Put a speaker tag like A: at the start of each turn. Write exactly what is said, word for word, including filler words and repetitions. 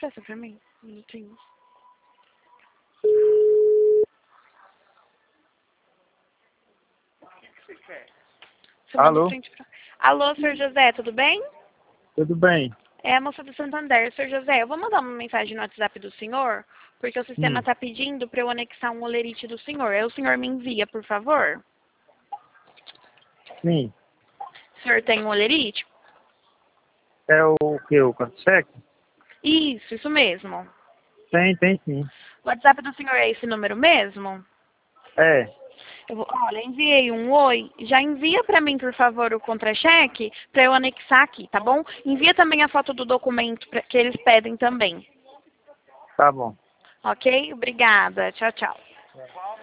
A: licença pra mim, um minutinho. Você manda
B: Alô?
A: frente pra... Alô, senhor José, tudo bem?
B: Tudo bem?
A: É a moça do Santander. senhor José, eu vou mandar uma mensagem no WhatsApp do senhor, porque o sistema
B: Hum.
A: está pedindo para eu anexar um olerite do senhor. Aí o senhor me envia, por favor?
B: Sim.
A: O senhor tem um olerite?
B: É o que? O Cansec?
A: Isso, isso mesmo.
B: Tem, tem sim.
A: O WhatsApp do senhor é esse número mesmo?
B: É.
A: Eu vou, olha, enviei um oi. Já envia para mim, por favor, o contra-cheque para eu anexar aqui, tá bom? Envia também a foto do documento pra, que eles pedem também.
B: Tá bom.
A: Ok? Obrigada. Tchau, tchau.